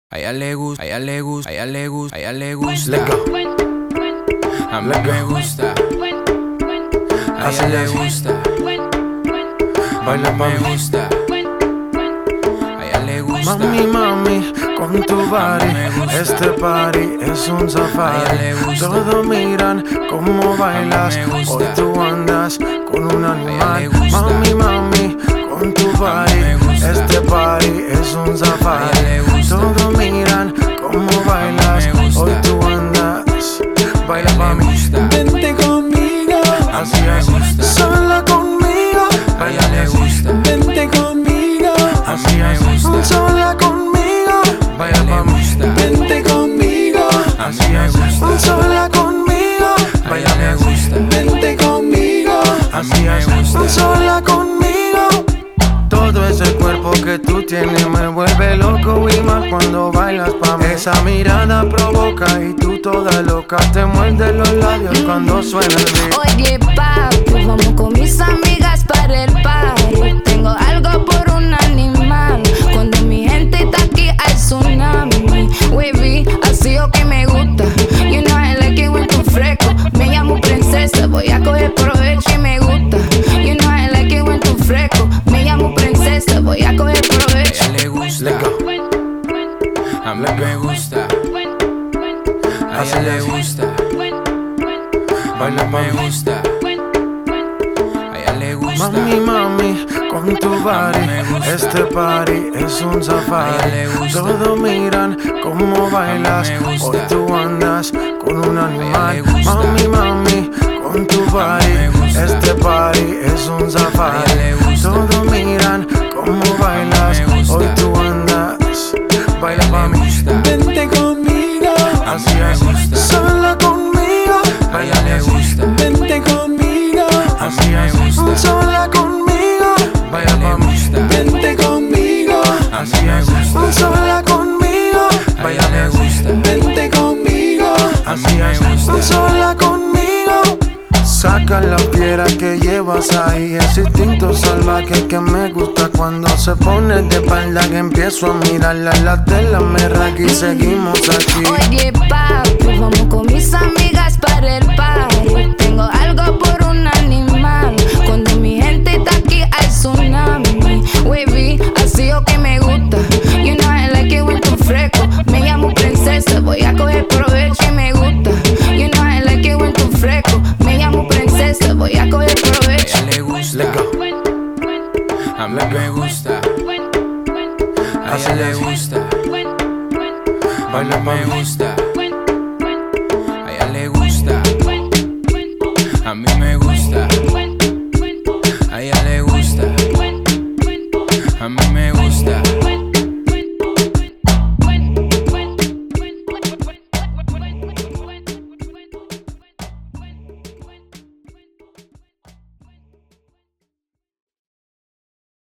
A ella le gusta, a ella le gusta, a ella le gusta, a ella le gusta. Let go. A mí me gusta. A ella le gusta. Baila, me mami. gusta. A ella le gusta. Mami, mami, con tu body, me gusta. este party es un A ella safari. le gusta. Todos miran cómo bailas, me gusta. hoy tú andas con un le animal. gusta. Mami, mami, con tu body, me gusta. este party es un A ella safari. le gusta. Todos miran cómo bailas, me gusta. hoy tú andas. Baila, le mami, gusta. vente conmigo, así me es, gusta. sola conmigo. A ella le gusta. Vente conmigo, así me es, gusta. sola conmigo. Vaya le mami, gusta. vente conmigo, así me es, gusta. sola conmigo. A Vaya ella le gusta. vente conmigo, así me es, gusta. sola conmigo. Todo ese cuerpo que tú tienes me vuelve loco y más cuando bailas pa' mí. Esa mirada provoca y tú toda loca te muerdes los labios cuando suena el beat. Oye, papi, vamos con mis amigas para el party. Tengo algo por un animal. Cuando mi gente está aquí hay tsunami. Wavy, así o que me gusta. You know I like it when tú fresco. Me llamo princesa, voy a coger provecho y me gusta. You know I like it when tú fresco. Me llamo princesa, voy a coger provecho. A ella le gusta. Let go. A mí me gusta. A ella le gusta. Baila, me mami. gusta. A ella le gusta. Mami, mami, con tu body, me gusta. este party es un A ella safari. le gusta. Todos miran cómo bailas, me gusta. hoy tú andas con un animal. le gusta. Mami, mami, con tu body, me gusta. este party es un safari. le gusta. Todos miran cómo bailas, me gusta. hoy tú andas. Baila, mami, gusta. vente conmigo, así me es, gusta. sola conmigo. A ella le gusta. Vente conmigo, así me es, gusta. sola conmigo. Vaya le mami, gusta. vente conmigo, así me es, gusta. sola conmigo. A Vaya ella le gusta. vente conmigo, así me es, gusta. sola conmigo. Saca la fiera que llevas ahí, ese instinto salvaje que me gusta cuando se pone de espalda que empiezo a mirarla, la tela me raga y seguimos aquí. Oye, papi, vamos con mis amigas para el party. Tengo algo por un animal. Cuando mi gente está aquí hay tsunami. Wavy, así o que me gusta. You know I like it when tú fresco. Me llamo princesa, voy a coger provecho y me gusta. You know I like it when tú fresco. Me llamo princesa, voy a coger A provecho. ella le gusta. Let go. A mí me gusta. A ella le gusta. Baila, me mami. gusta. A ella le gusta. A mí me gusta. A ella le gusta. A mí me gusta.